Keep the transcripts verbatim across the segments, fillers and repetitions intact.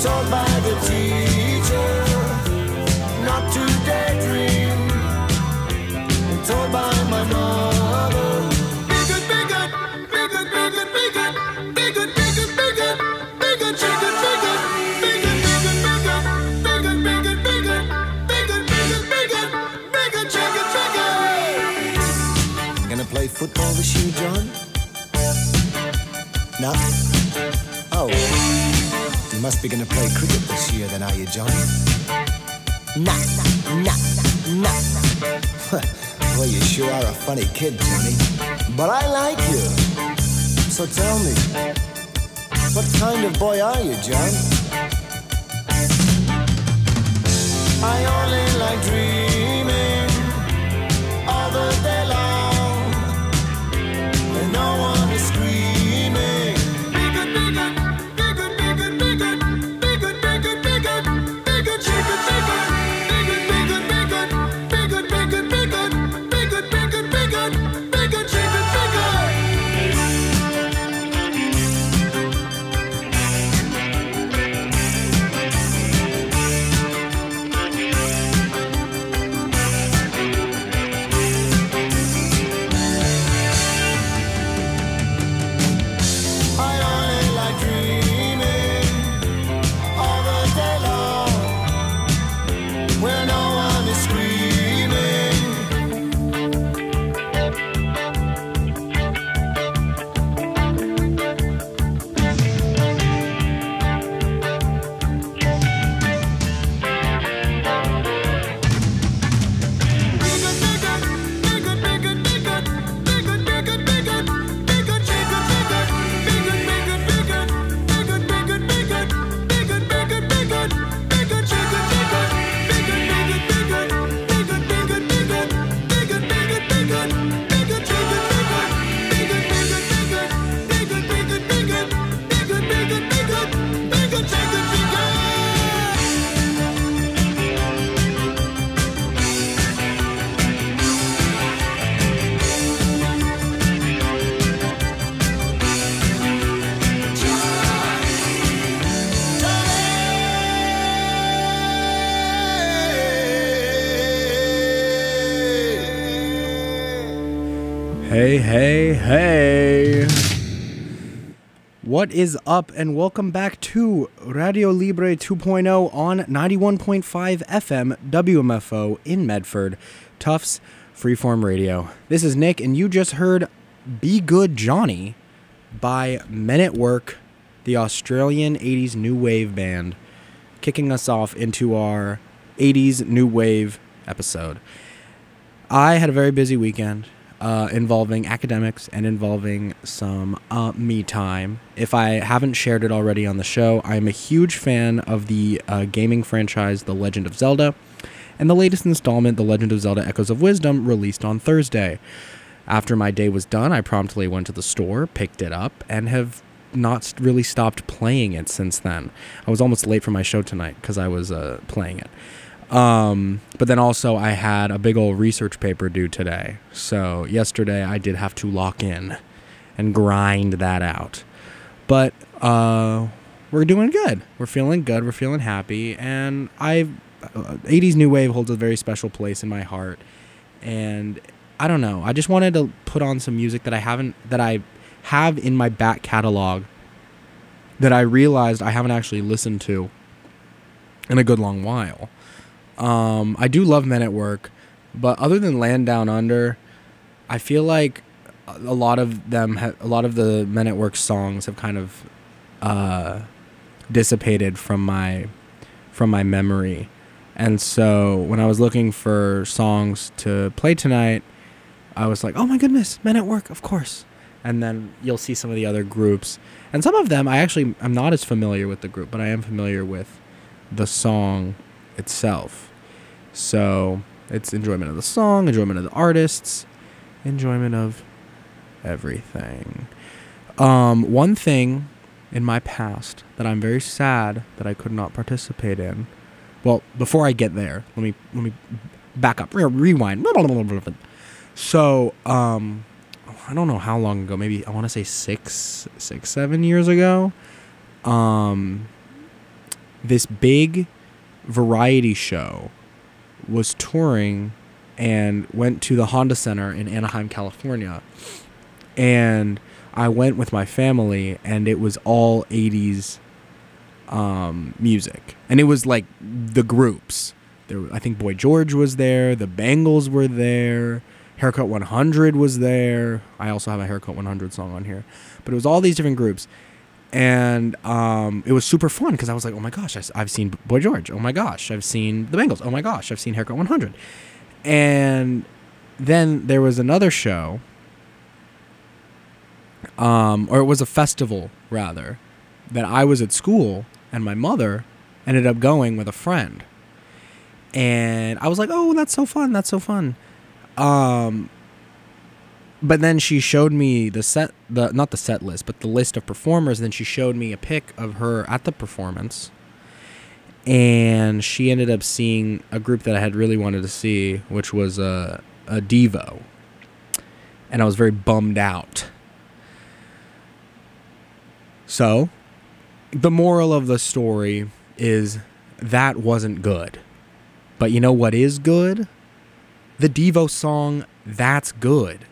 told by the teacher not to daydream, told by my mother. Be good, be good, be good, be good, be good, be good, be good, be good, be good, chicken, be good, be good, be good, be good, be good, be good, be good, be good, be good, be good, be good, chicken, chicken. Gonna play football this year, John? No? Oh, you must be gonna play cricket this year then, are you, John? Nah, nah, nah, nah. Well, you sure are a funny kid, Johnny. But I like you. So tell me, what kind of boy are you, John? I only like dreaming all the day long, and no one is screaming. Be good, be good, be good, be good, be good, be good, be good, be good, be good, chicken, chicken. Be good, be good, be good, be good, be good, be good, be good, be good, be good, be good, chicken, chicken. Hey, hey, hey. What is up, and welcome back to Radio Libre two point oh on ninety-one point five F M W M F O in Medford, Tufts Freeform Radio. This is Nick, and you just heard Be Good Johnny by Men at Work, the Australian eighties new wave band, kicking us off into our eighties new wave episode. I had a very busy weekend. Uh, involving academics and involving some uh, me time. If I haven't shared it already on the show, I am a huge fan of the uh, gaming franchise The Legend of Zelda, and the latest installment, The Legend of Zelda Echoes of Wisdom, released on Thursday. After my day was done, I promptly went to the store, picked it up, and have not really stopped playing it since then. I was almost late for my show tonight because I was uh, playing it. Um, but then also I had a big old research paper due today. So yesterday I did have to lock in and grind that out. But, uh, we're doing good. We're feeling good. We're feeling happy. And I, uh, eighties New Wave holds a very special place in my heart. And I don't know. I just wanted to put on some music that I haven't, that I have in my back catalog that I realized I haven't actually listened to in a good long while. Um, I do love Men at Work, but other than Land Down Under, I feel like a lot of them, ha- a lot of the Men at Work songs have kind of uh, dissipated from my from my memory, and so when I was looking for songs to play tonight, I was like, "Oh my goodness, Men at Work, of course!" And then you'll see some of the other groups, and some of them I actually I'm not as familiar with the group, but I am familiar with the song itself. So it's enjoyment of the song, enjoyment of the artists, enjoyment of everything. Um, one thing in my past that I'm very sad that I could not participate in. Well, before I get there, let me let me back up, rewind. So, um, I don't know how long ago. Maybe I want to say six, six, seven years ago. Um. this big variety show was touring and went to the Honda Center in Anaheim, California. And I went with my family, and it was all eighties um, music. And it was like the groups. There, I think Boy George was there. The Bangles were there. Haircut one hundred was there. I also have a Haircut one hundred song on here. But it was all these different groups. And um, it was super fun because I was like, oh my gosh, I've seen Boy George. Oh my gosh, I've seen the Bangles. Oh my gosh, I've seen Haircut one hundred. And then there was another show, um, or it was a festival, rather, that I was at school, and my mother ended up going with a friend. And I was like, oh, that's so fun, that's so fun. Um, but then she showed me the set, the not the set list, but the list of performers. And then she showed me a pic of her at the performance. And she ended up seeing a group that I had really wanted to see, which was a, a Devo. And I was very bummed out. So, the moral of the story is that wasn't good. But you know what is good? The Devo song, That's Good.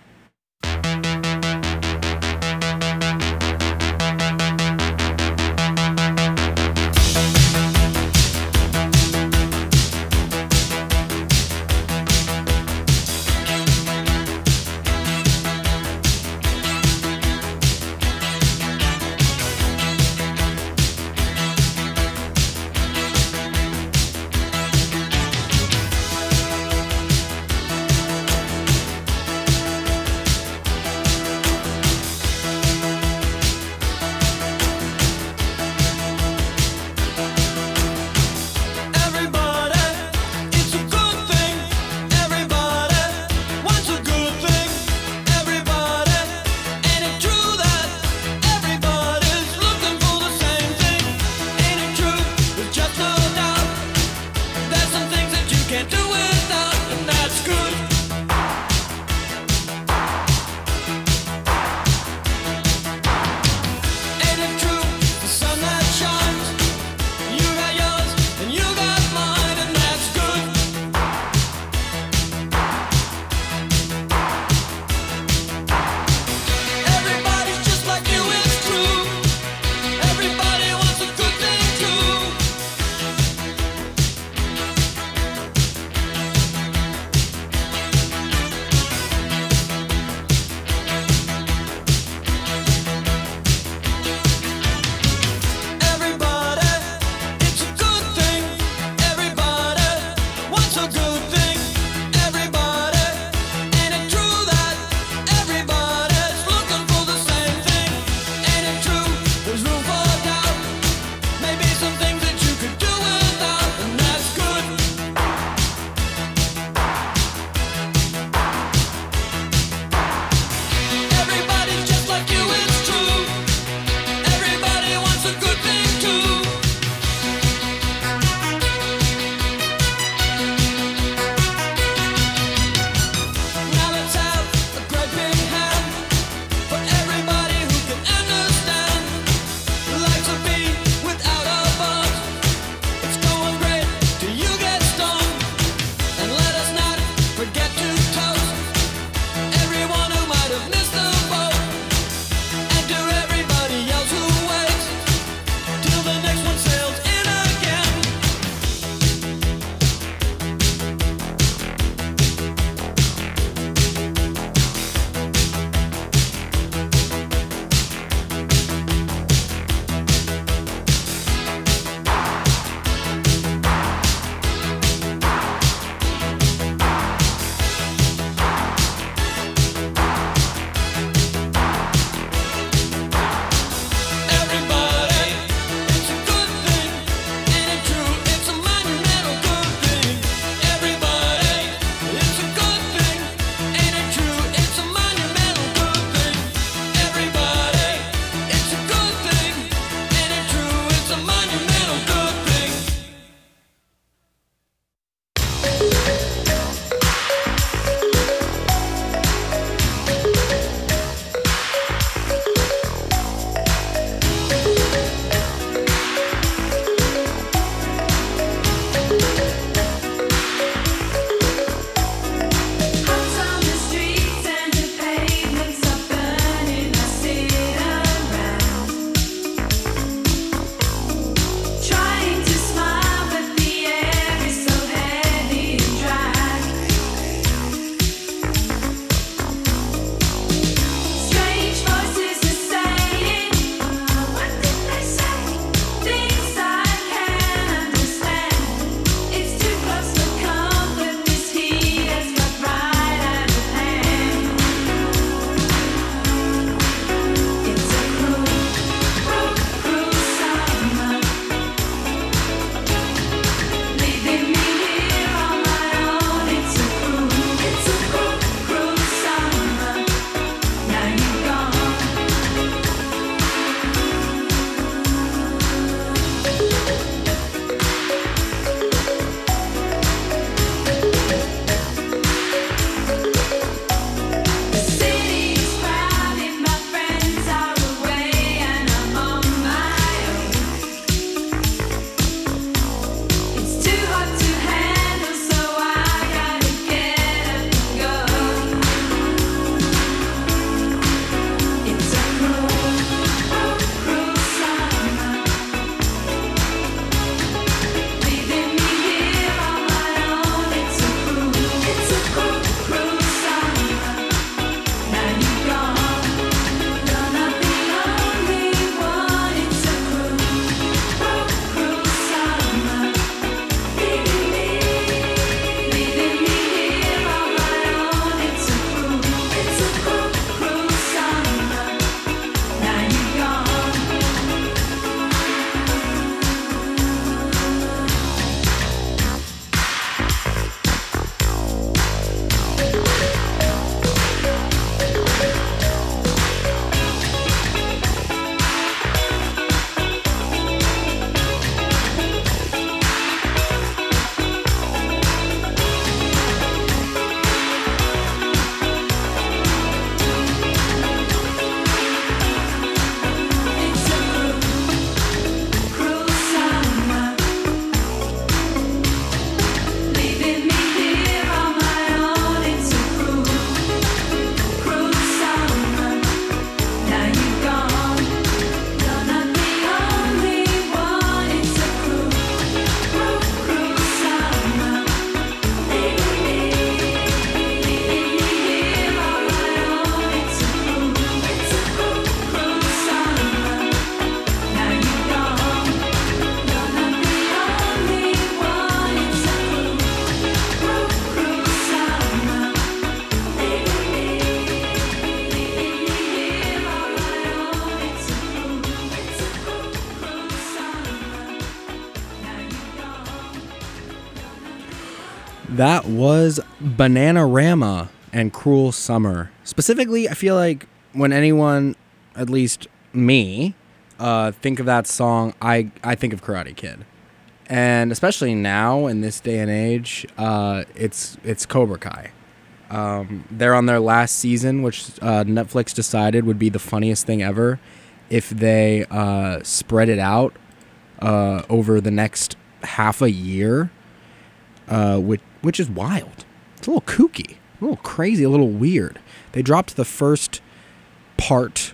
That was Bananarama and Cruel Summer. Specifically, I feel like when anyone, at least me, uh, think of that song, I, I think of Karate Kid. And especially now, in this day and age, uh, it's it's Cobra Kai. Um, they're on their last season, which uh, Netflix decided would be the funniest thing ever if they uh, spread it out uh, over the next half a year, uh, which, which is wild. It's a little kooky, a little crazy, a little weird. They dropped the first part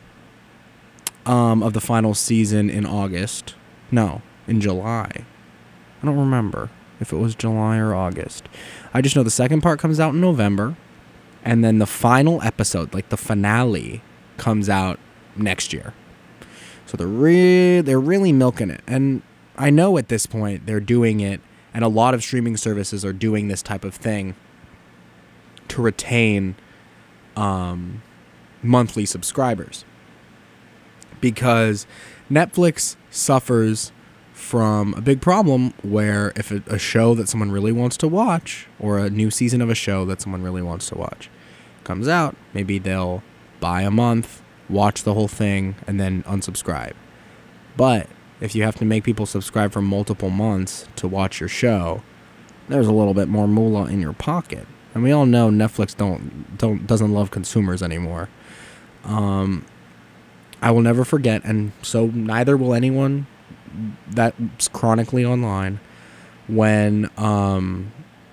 um, of the final season in August. No, in July. I don't remember if it was July or August. I just know the second part comes out in November, and then the final episode, like the finale, comes out next year. So they're re- they're really milking it. And I know at this point they're doing it, and a lot of streaming services are doing this type of thing to retain um, monthly subscribers. Because Netflix suffers from a big problem where if a, a show that someone really wants to watch, or a new season of a show that someone really wants to watch, comes out, maybe they'll buy a month, watch the whole thing, and then unsubscribe. But if you have to make people subscribe for multiple months to watch your show, there's a little bit more moolah in your pocket. And we all know Netflix don't don't doesn't love consumers anymore. Um, I will never forget, and so neither will anyone that's chronically online, when um,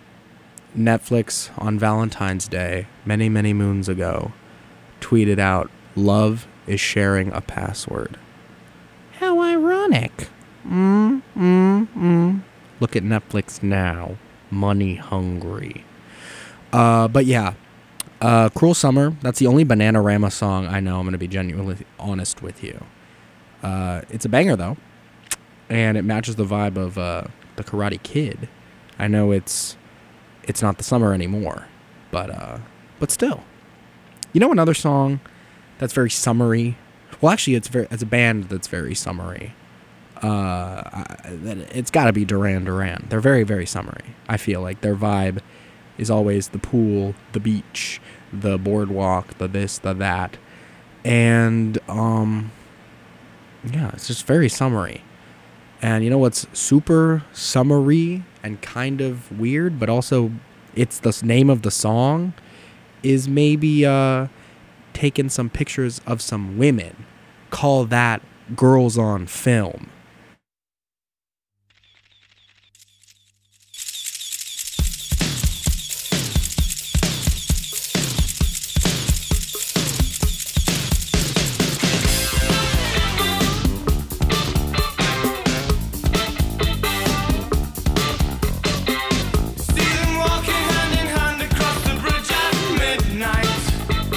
Netflix on Valentine's Day, many, many moons ago, tweeted out, "Love is sharing a password." How ironic. Mm, mm, mm. Look at Netflix now. Money hungry. Uh, but yeah, uh, Cruel Summer, that's the only Bananarama song I know. I'm going to be genuinely honest with you. Uh, it's a banger, though. And it matches the vibe of uh, the Karate Kid. I know it's it's not the summer anymore, but uh, but still. You know another song that's very summery? Well, actually, it's very it's a band that's very summery. Uh, I, it's got to be Duran Duran. They're very, very summery. I feel like their vibe is always the pool, the beach, the boardwalk, the this, the that. And, um, yeah, it's just very summery. And you know what's super summery and kind of weird, but also it's the name of the song, is maybe uh, taking some pictures of some women. Call that Girls on Film.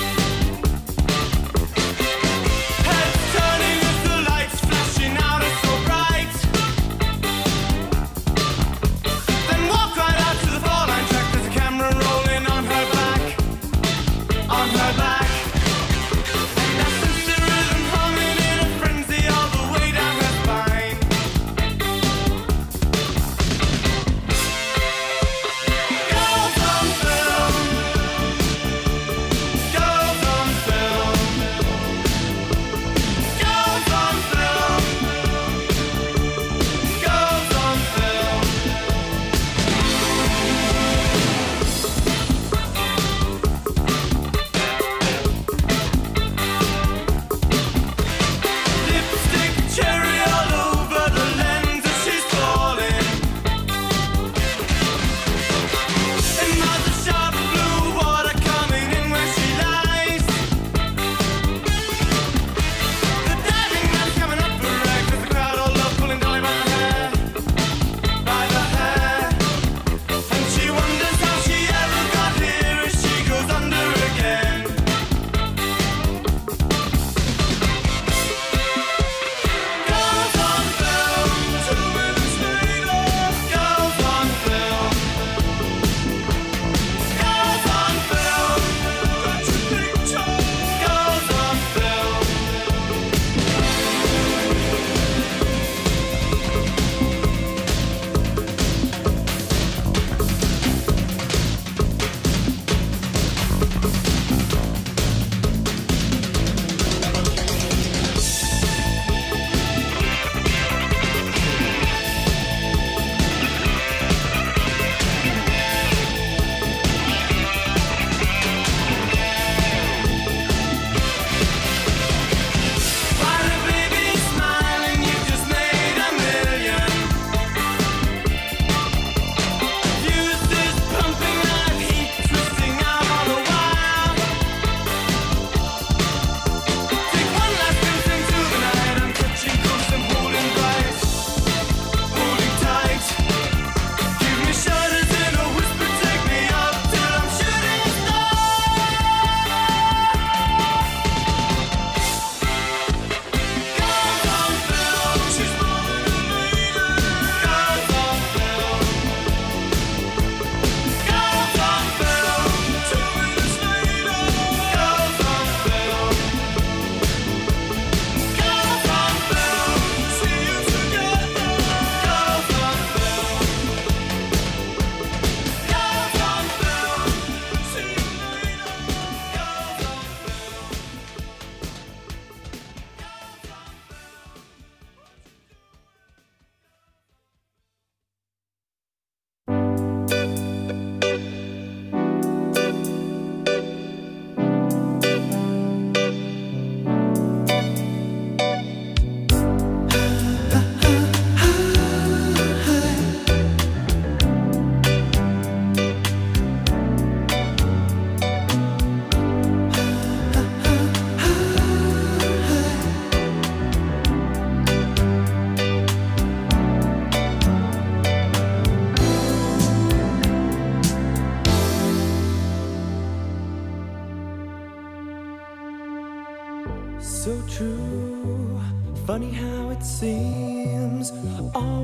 Heads turning as the lights flashing out.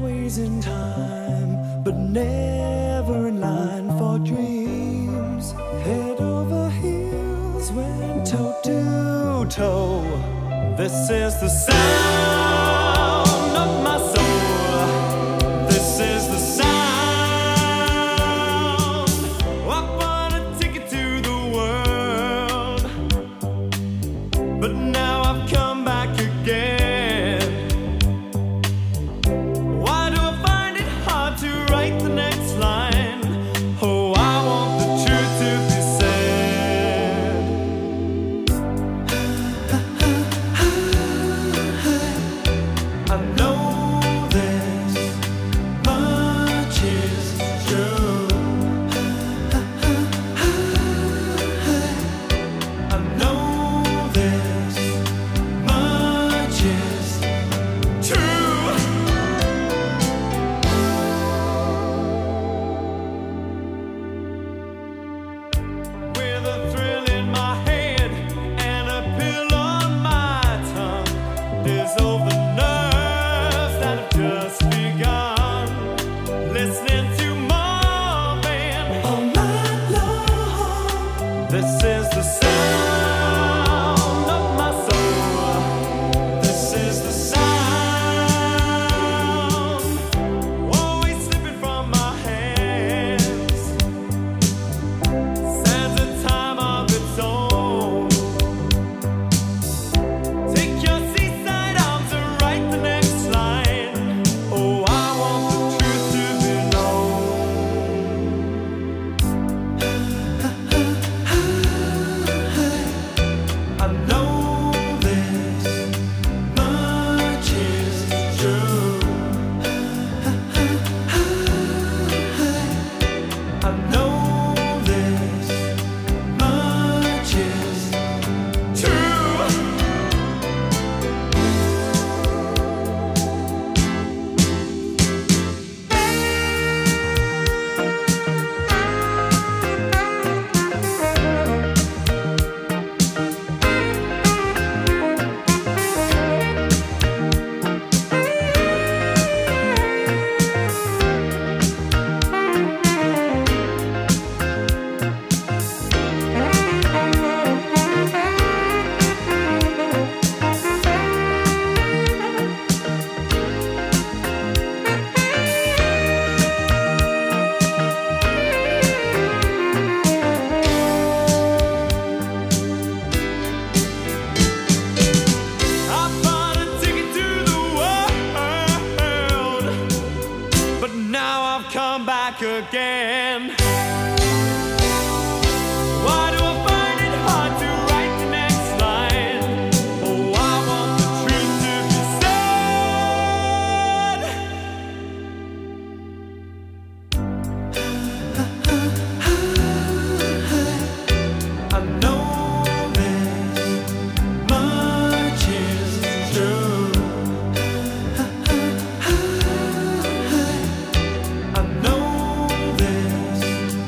always in time, but never in line for dreams. Head over heels, went toe to toe. This is the sound of my soul. This is the sound. I bought a ticket to the world, but now I've come back again. Why do I find it hard to write the next line? Oh, I want the truth to be said. I know this much is true. I know this much is true. With a thrill in my head and a pill on my tongue, dissolve the nerves that have just begun. Listening to Marvin all night long. This is the sound of my soul. This is the sound. Always slipping from my hands. Stands a time of its own. Take your seaside arms and write the next line. Oh, I want the truth to be known. I know this much is true. I know this much is true. I bought a ticket to the world, but now I've come back again. Why do I find it hard to write the next line? Oh, I want the truth to be said. I know this much is true. I know this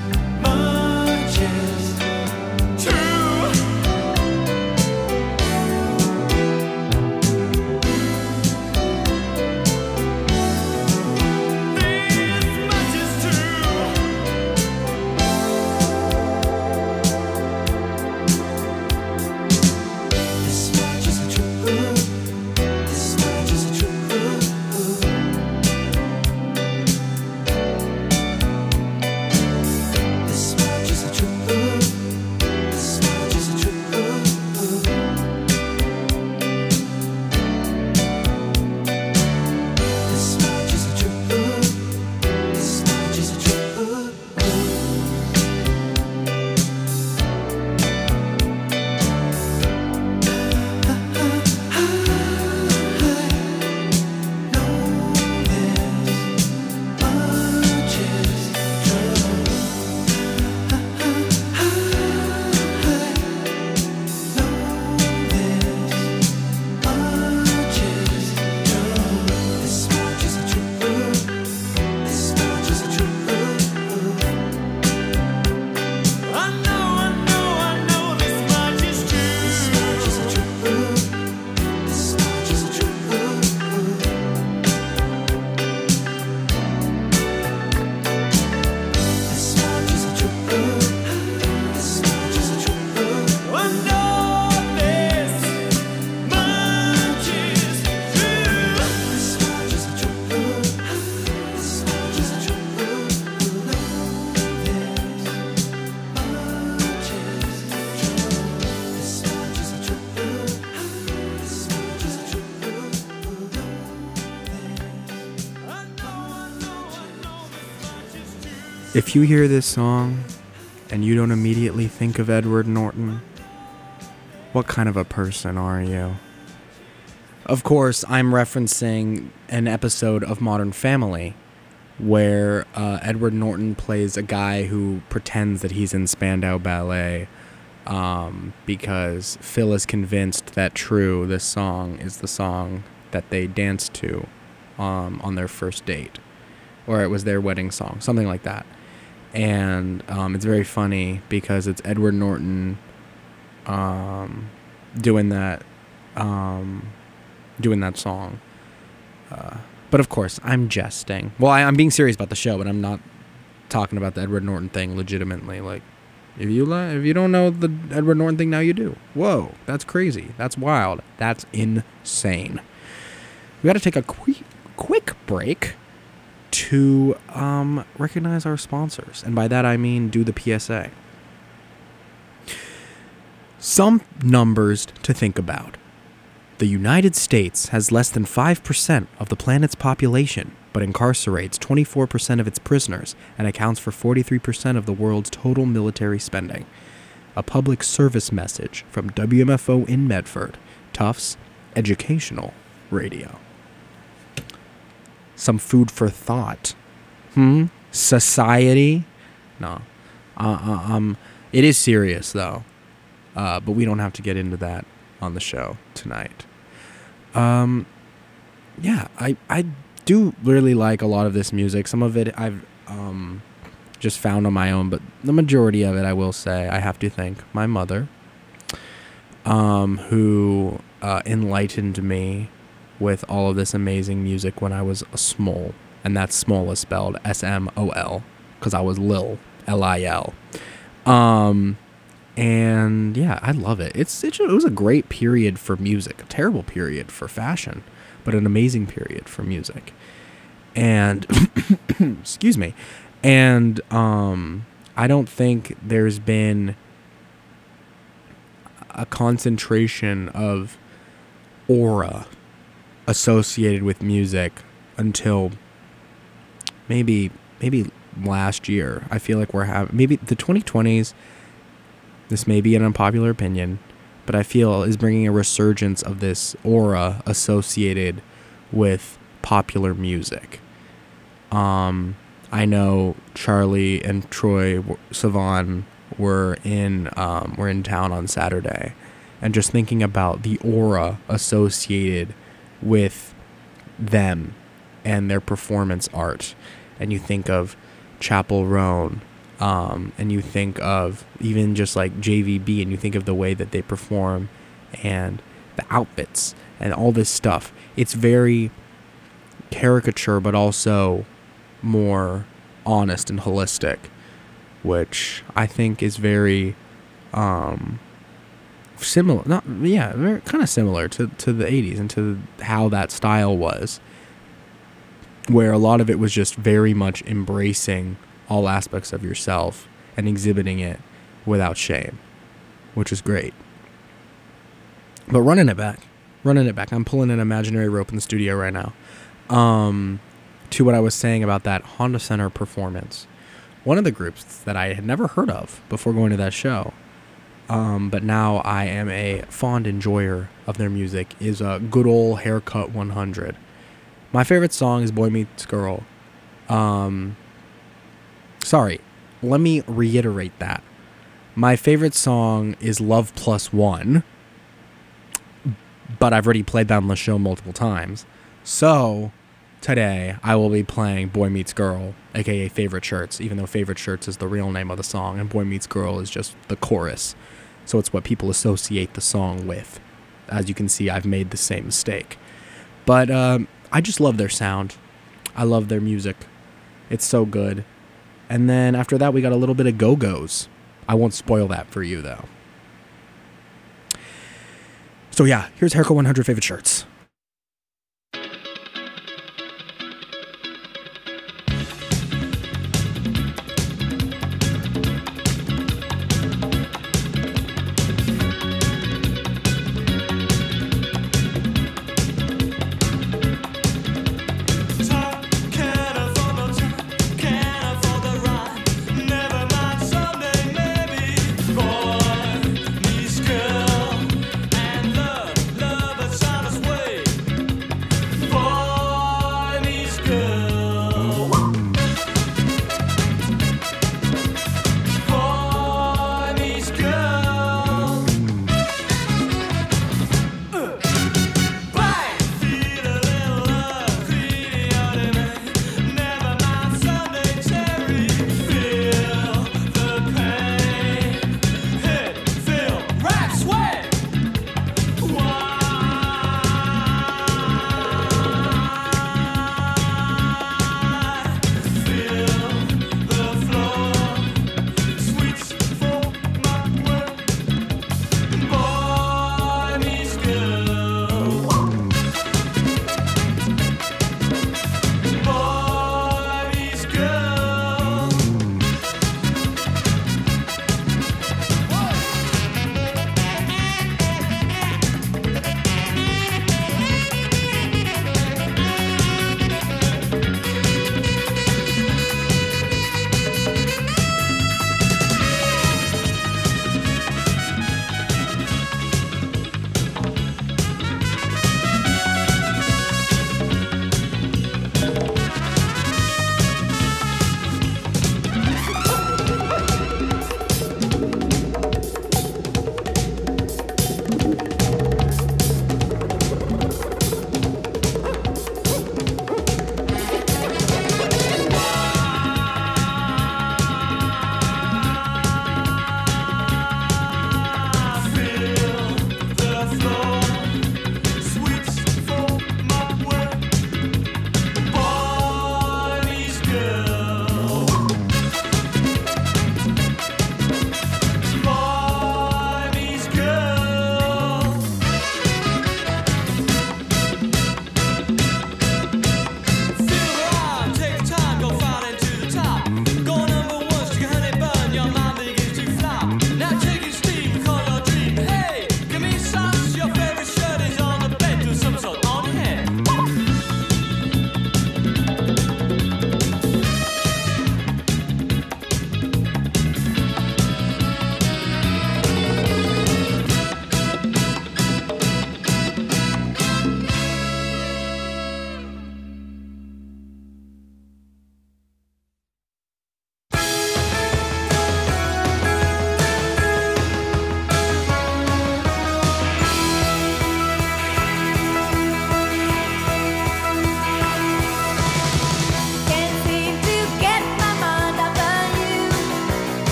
If you hear this song and you don't immediately think of Edward Norton, what kind of a person are you? Of course, I'm referencing an episode of Modern Family where uh, Edward Norton plays a guy who pretends that he's in Spandau Ballet um, because Phil is convinced that True, this song, is the song that they danced to um, on their first date. Or it was their wedding song, something like that. And um, it's very funny because it's Edward Norton um, doing that um, doing that song. Uh, but of course, I'm jesting. Well, I, I'm being serious about the show, but I'm not talking about the Edward Norton thing legitimately. Like, if you li- if you don't know the Edward Norton thing, now you do. Whoa, that's crazy. That's wild. That's insane. We got to take a quick quick break to um, recognize our sponsors. And by that, I mean do the P S A. Some numbers to think about. The United States has less than five percent of the planet's population, but incarcerates twenty-four percent of its prisoners and accounts for forty-three percent of the world's total military spending. A public service message from W M F O in Medford, Tufts Educational Radio. Some food for thought. Hmm? Society? No. Uh, uh, um, it is serious, though. Uh, but we don't have to get into that on the show tonight. Um, yeah, I, I do really like a lot of this music. Some of it I've um, just found on my own, but the majority of it, I will say, I have to thank my mother, um, who uh, enlightened me with all of this amazing music when I was a small, and that's small is spelled S M O L, because I was Lil, L I L. Um, and yeah, I love it. It's, it was a great period for music, a terrible period for fashion, but an amazing period for music. And, excuse me, and um, I don't think there's been a concentration of aura associated with music until maybe maybe last year. I feel like we're having maybe the twenty twenties. This may be an unpopular opinion, but I feel is bringing a resurgence of this aura associated with popular music. Um, I know Charlie and Troy Sivan were in um, were in town on Saturday, and just thinking about the aura associated with them and their performance art, and you think of Chapel Roan, um, and you think of even just like J V B, and you think of the way that they perform and the outfits and all this stuff. It's very caricature, but also more honest and holistic, which I think is very um, similar, not yeah, very kind of similar to, to the eighties and to how that style was, where a lot of it was just very much embracing all aspects of yourself and exhibiting it without shame, which is great. But running it back, running it back, I'm pulling an imaginary rope in the studio right now, um, to what I was saying about that Honda Center performance. One of the groups that I had never heard of before going to that show, Um, but now I am a fond enjoyer of their music, is a Good Ol' Haircut one hundred. My favorite song is Boy Meets Girl. Um, sorry, let me reiterate that. My favorite song is Love Plus One, but I've already played that on the show multiple times. So today I will be playing Boy Meets Girl, aka Favorite Shirts, even though Favorite Shirts is the real name of the song, and Boy Meets Girl is just the chorus. So it's what people associate the song with. As you can see, I've made the same mistake. But um, I just love their sound. I love their music. It's so good. And then after that, we got a little bit of Go-Go's. I won't spoil that for you, though. So yeah, here's Haircut one hundred Favorite Shirts. Can't afford the ride.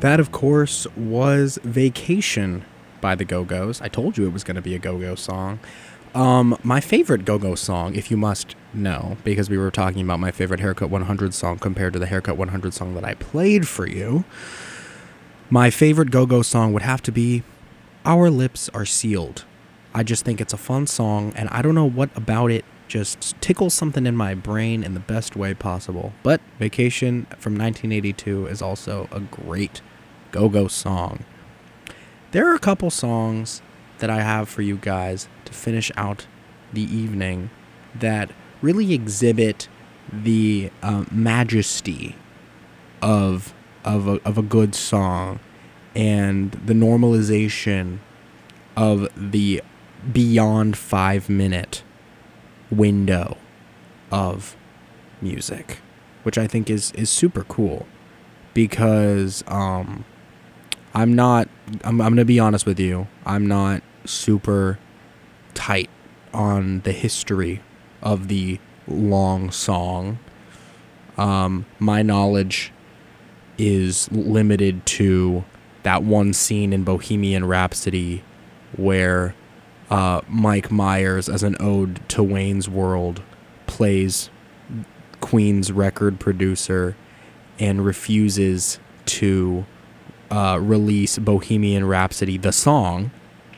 That, of course, was Vacation by the Go-Go's. I told you it was going to be a Go-Go song. Um, my favorite Go-Go song, if you must know, because we were talking about my favorite Haircut one hundred song compared to the Haircut one hundred song that I played for you, my favorite Go-Go song would have to be Our Lips Are Sealed. I just think it's a fun song, and I don't know what about it just tickles something in my brain in the best way possible. But Vacation from nineteen eighty-two is also a great Go-Go song. There are a couple songs that I have for you guys to finish out the evening that really exhibit the uh, majesty of of a, of a good song and the normalization of the beyond five minute window of music, which I think is is super cool because um I'm not I'm I'm gonna be honest with you, I'm not super tight on the history of the long song. Um, my knowledge is limited to that one scene in Bohemian Rhapsody where uh, Mike Myers, as an ode to Wayne's World, plays Queen's record producer and refuses to uh, release Bohemian Rhapsody, the song,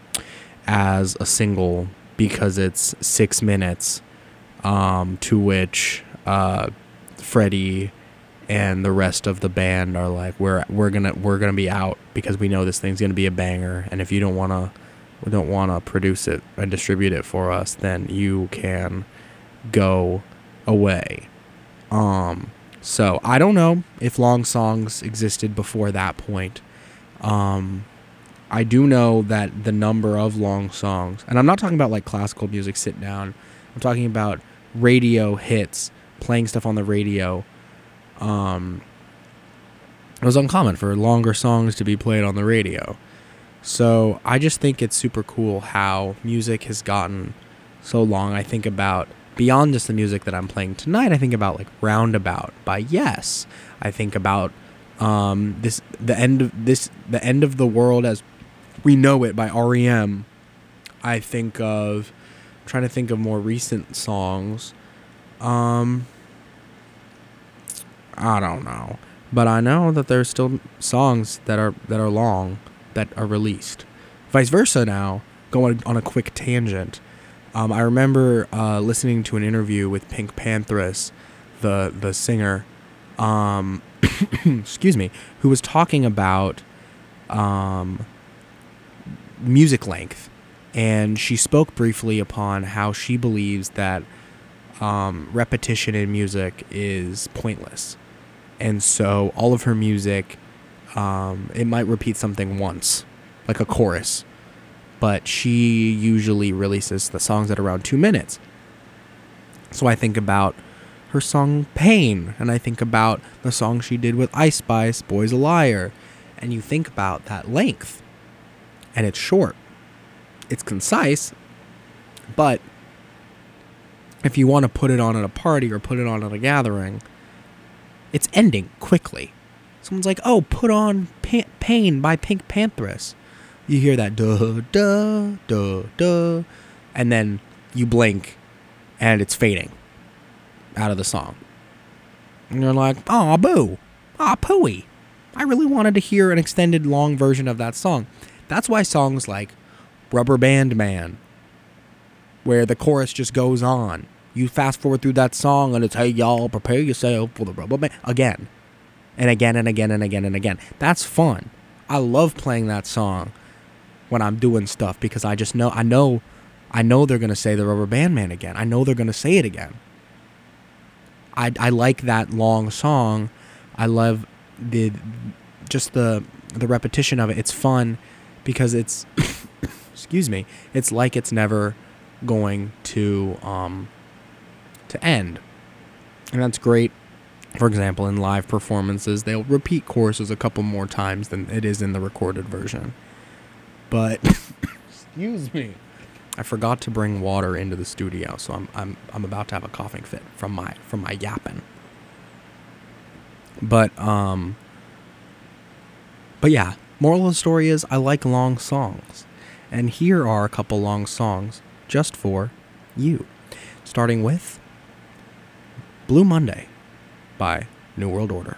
as a single because it's six minutes, um, to which uh, Freddie and the rest of the band are like, we're we're gonna we're gonna be out because we know this thing's gonna be a banger, and if you don't wanna we don't wanna produce it and distribute it for us, then you can go away. Um, so I don't know if long songs existed before that point. Um, I do know that the number of long songs, and I'm not talking about like classical music, sit down. I'm talking about radio hits, playing stuff on the radio. Um, it was uncommon for longer songs to be played on the radio. So I just think it's super cool how music has gotten so long. I think about, beyond just the music that I'm playing tonight, I think about like Roundabout by Yes. I think about um, this the end of this the end of the world as we know it by R E M. I think of I'm trying to think of more recent songs. Um, I don't know, but I know that there's still songs that are that are long that are released. Vice versa. Now, going on a quick tangent, um, I remember uh, listening to an interview with Pink Panthers, the the singer, um, excuse me, who was talking about um, music length, and she spoke briefly upon how she believes that um, repetition in music is pointless. And so all of her music, um, it might repeat something once, like a chorus, but she usually releases the songs at around two minutes. So I think about her song Pain, and I think about the song she did with Ice Spice, Boy's a Liar, and you think about that length, and it's short. It's concise, but if you want to put it on at a party or put it on at a gathering, it's ending quickly. Someone's like, oh, put on pa- Pain by Pink Panthers. You hear that, duh, duh, duh, duh, and then you blink, and it's fading out of the song. And you're like, aw, boo, aw, pooey. I really wanted to hear an extended, long version of that song. That's why songs like Rubber Band Man, where the chorus just goes on, you fast forward through that song and it's, hey, y'all, prepare yourself for the rubber band, again, and again, and again, and again, and again. That's fun. I love playing that song when I'm doing stuff because I just know, I know, I know they're going to say the Rubber Band Man again. I know they're going to say it again. I, I like that long song. I love the, just the, the repetition of it. It's fun because it's, excuse me, it's like it's never going to, um, to end. And that's great. For example, in live performances, they'll repeat choruses a couple more times than it is in the recorded version. But, excuse me, I forgot to bring water into the studio, so I'm I'm I'm about to have a coughing fit from my from my yapping. But um, But yeah, moral of the story is I like long songs. And here are a couple long songs just for you. Starting with Blue Monday by New World Order.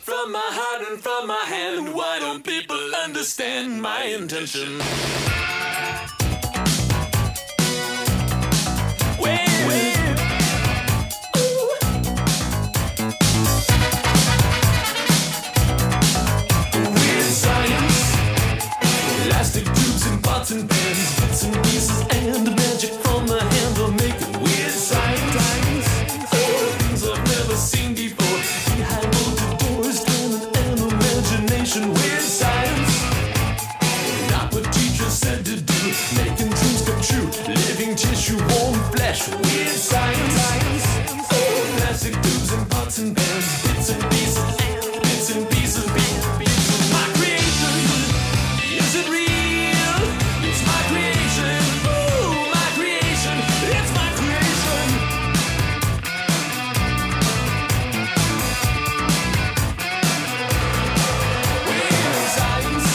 from my heart and from my hand. Why don't people understand my intention? Elastic tubes and pots and pans, bits and pieces and magic from the hand will make it weird science. Oh, things I've never seen before. Behind bolted doors, talent and imagination. Weird science. Not what teachers said to do. Making dreams come true. Living tissue, warm flesh. Weird science. Oh, plastic tubes and pots and pans, bits and pieces and bits and pieces. Bits of my creation. Is it real? It's my creation. Ooh, my creation. It's my creation. Weird science.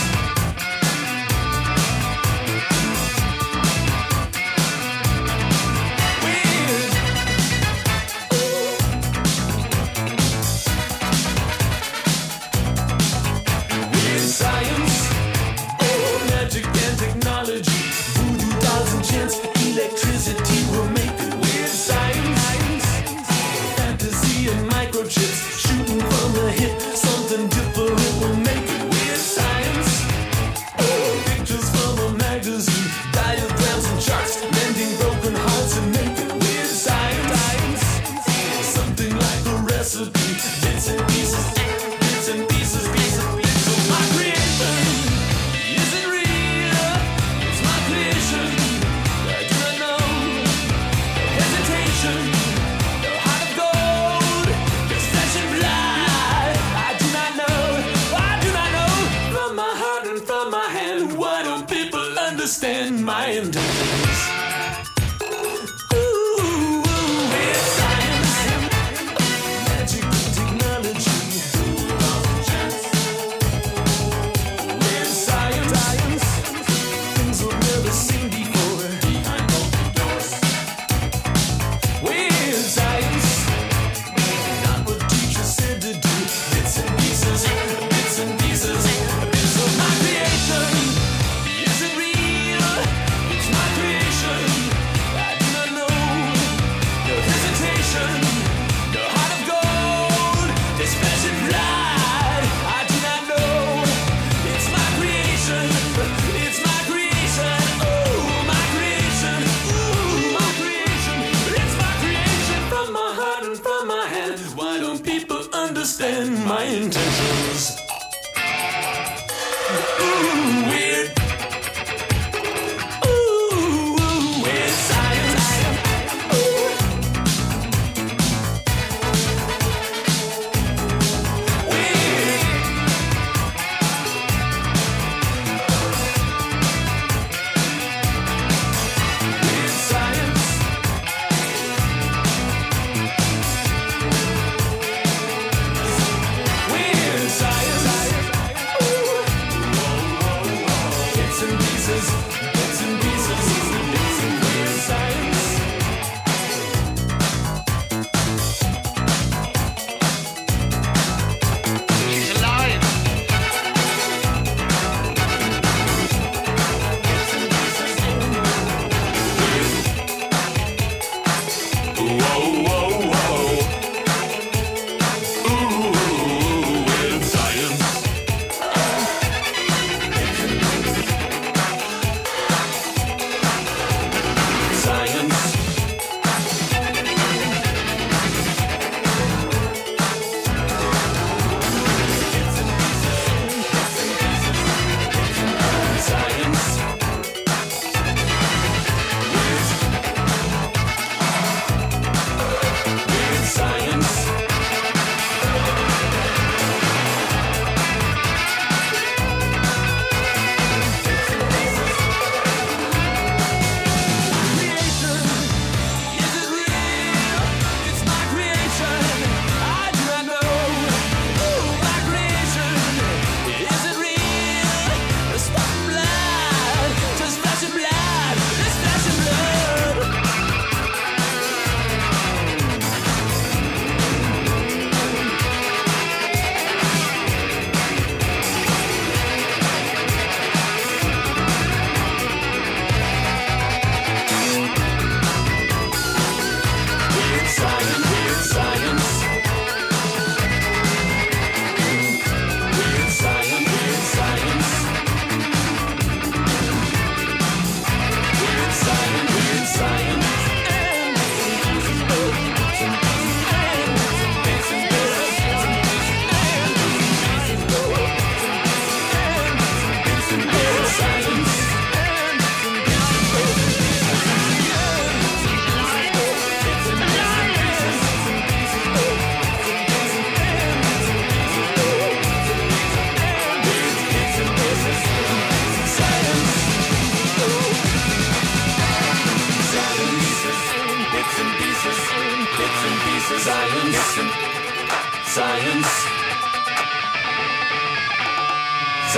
Weird. Weird science. Oh, magic and technology, voodoo dolls and chants, electricity will make it weird science. Fantasy and microchips, shooting from the hip, something different will make it weird science. Oh, pictures from a magazine, diagrams and charts, mending broken hearts and make it weird science. Something like a recipe, bits and pieces, bits and pieces, pieces, pieces of my creation. Is it real? It's my creation. I do not know. Hesitation. The heart of gold. Your flesh and blood. I do not know. I do not know. From my heart and from my hand. Why don't people understand my intentions? Ooh, weird science. Magic and technology. Weird science. Things we've never seen before. Behind open doors. Weird science. Not what teachers said to do. Bits and pieces, bits and pieces, bits of my creation. Is it real? It's my creation.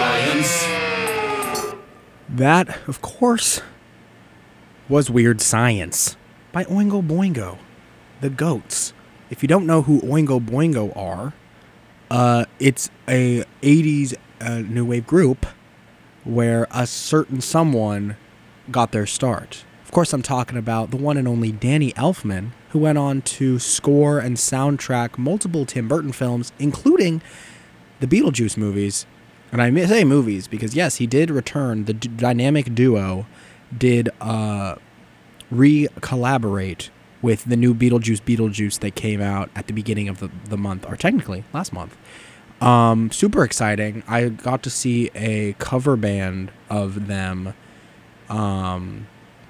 science. That, of course, was Weird Science by Oingo Boingo, the Goats. If you don't know who Oingo Boingo are, uh, it's a eighties uh, new wave group where a certain someone got their start. Of course, I'm talking about the one and only Danny Elfman, who went on to score and soundtrack multiple Tim Burton films, including the Beetlejuice movies. And I say movies because, yes, he did return. The d- dynamic duo did uh, re-collaborate with the new Beetlejuice Beetlejuice that came out at the beginning of the, the month, or technically last month. Um, super exciting. I got to see a cover band of them, um,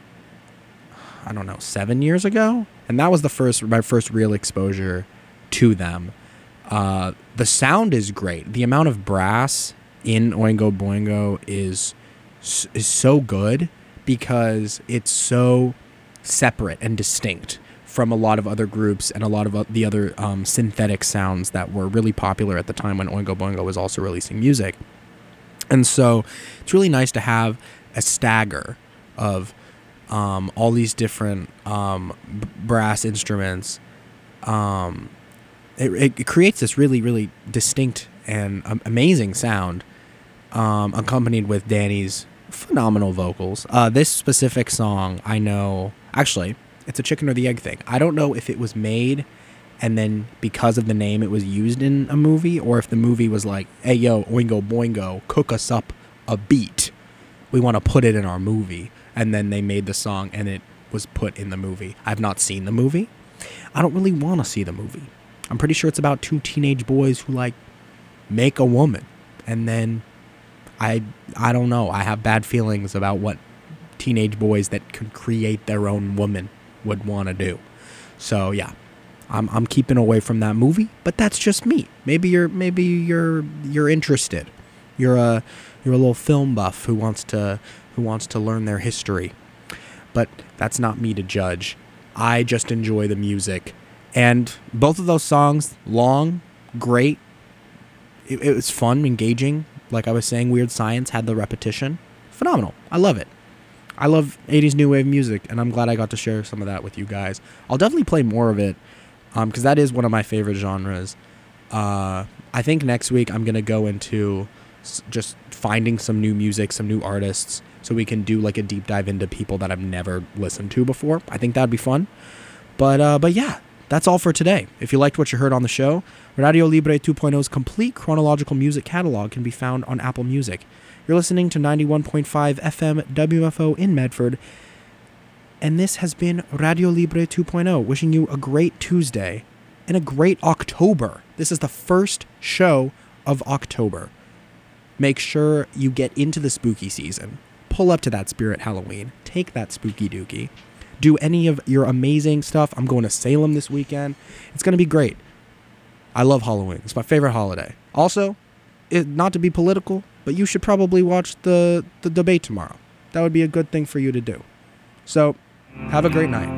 I don't know, seven years ago? And that was the first my first real exposure to them. Uh, the sound is great. The amount of brass in Oingo Boingo is is so good because it's so separate and distinct from a lot of other groups and a lot of the other um, synthetic sounds that were really popular at the time when Oingo Boingo was also releasing music. And so it's really nice to have a stagger of um, all these different um, b- brass instruments. Um, it, it creates this really, really distinct and um, amazing sound, um, accompanied with Danny's phenomenal vocals. Uh, this specific song, I know, actually, it's a chicken or the egg thing. I don't know if it was made and then because of the name it was used in a movie, or if the movie was like, hey, yo, Oingo Boingo, cook us up a beat. We want to put it in our movie. And then they made the song and it was put in the movie. I've not seen the movie. I don't really want to see the movie. I'm pretty sure it's about two teenage boys who, like, make a woman. And then I I don't know. I have bad feelings about what teenage boys that could create their own woman would want to do. So, yeah. I'm I'm keeping away from that movie, but that's just me. Maybe you're maybe you're you're interested. You're a you're a little film buff who wants to who wants to learn their history. But that's not me to judge. I just enjoy the music. And both of those songs, long, great. It, it was fun, engaging. Like I was saying, Weird Science had the repetition. Phenomenal. I love it. I love eighties new wave music, and I'm glad I got to share some of that with you guys. I'll definitely play more of it, um, because that is one of my favorite genres. Uh, I think next week I'm going to go into s- just finding some new music, some new artists, so we can do like a deep dive into people that I've never listened to before. I think that'd be fun. But uh, but yeah, that's all for today. If you liked what you heard on the show, Radio Libre two point oh's complete chronological music catalog can be found on Apple Music. You're listening to ninety-one point five F M W F O in Medford. And this has been Radio Libre two point oh, wishing you a great Tuesday and a great October. This is the first show of October. Make sure you get into the spooky season. Pull up to that Spirit Halloween. Take that spooky dookie. Do any of your amazing stuff. I'm going to Salem this weekend. It's going to be great. I love Halloween. It's my favorite holiday. Also, it, not to be political, but you should probably watch the, the debate tomorrow. That would be a good thing for you to do. So, have a great night.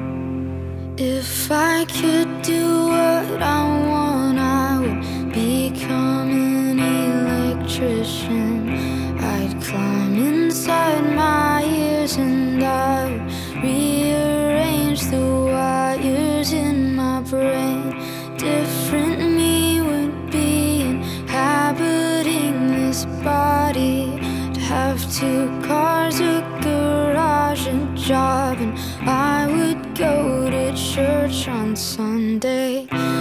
If I could do what I want, I would become an electrician. I'd climb inside my ears and I would rearrange the wires in my brain. Different me would be inhabiting this body. To have two cars, a garage, a job, and I would go to church on Sunday.